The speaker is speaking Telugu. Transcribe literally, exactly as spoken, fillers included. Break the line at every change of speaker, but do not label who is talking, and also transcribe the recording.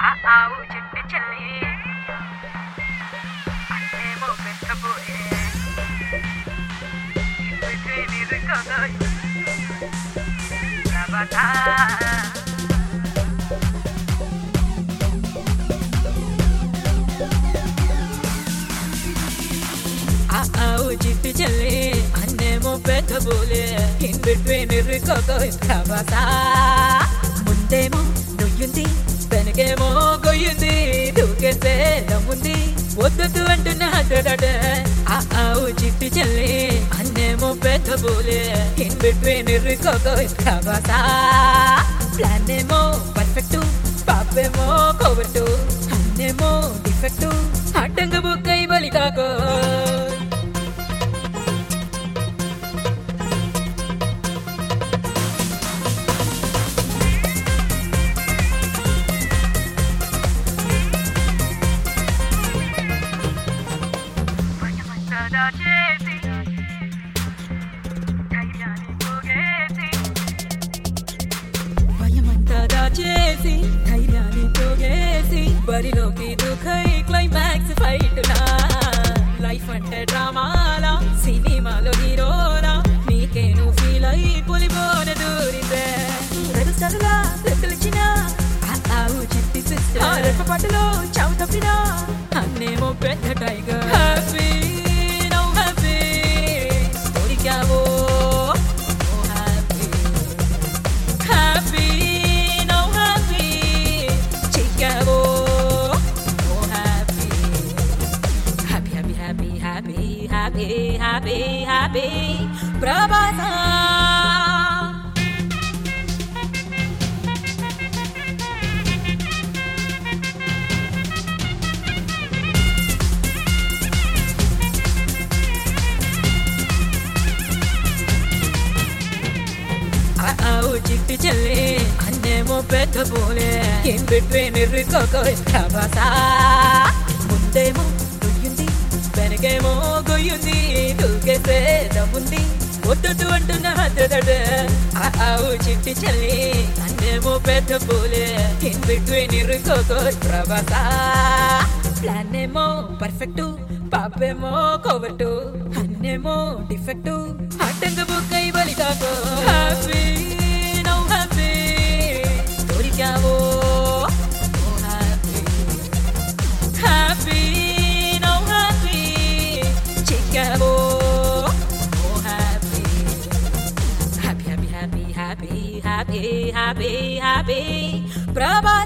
ఆ ఆవు చిట్టి చెల్లి అన్నేమో పెట్టబోయే ఇప్పటికే నిరుకదో లబతా ఆ ఆవు చిట్టి చెల్లి అన్నేమో పెట్టబోలే ఇన్ బిట్వీన్ నిరుకదో లబతా ముందేమో నుయ్యుంది వెనకేమో గొయ్యుంది దూకేసే నమ్ముంది వద్దొద్దు అంటున్న హద్దడట ఆ ఆవు చిట్టి చెల్లి అన్నేమో పెట్టబోలే ఇన్ బిట్వీన్ ఇరుకోకో ఇస్తాబాసా ప్లాన్ ఏమో పర్ఫెక్ట్ పాపేమో కోవట్టు అన్నేమో డిఫెక్ట్ అడ్డంగా బుక్కై బలి కాకో చేసి ధైర్యాన్ని పోగేసి బరిలోకి దుఃఖై క్లైమాక్స్ ఫైట్ నా లైఫ్ అంటే డ్రామాలా సినిమాలో హీరోలా నీకేను ఫీల్ అయి పులిపోన దూరిందే రెడుసరులా రెక్కలిచ్చిన ఆవు చిట్టి సిస్టర్ రెప్ప పట్టులో చావు తప్పినా అన్నేమో పెద్ద టైగర్ హ్యాపీ నౌ హ్యాపీ దొరికావో happy, happy, happy, Prabhasa. Uh-oh, chitti chilli, annemo pettabole, in between irrikoko Prabhasa. Mundemo వెనకేమో గొయ్యుంది దూకేసే దమ్ముంది వద్దొద్దు అంటున్న హద్దడట ఆ ఆవు చిట్టి చెల్లి అన్నేమో పెద్ద పూలే ఇన్ బిట్వీన్ ఇరుకోకో ప్రభాసా ప్లాన్ ఏమో పర్ఫెక్ట్ పాపేమో కోవట్టు అన్నేమో డిఫెక్ట్ అడ్డంగా బుక్కై బలి కాకో హ్యాపీ నౌ హ్యాపీ దొరికావో happy happy, happy, happy, happy, happy, Prabha.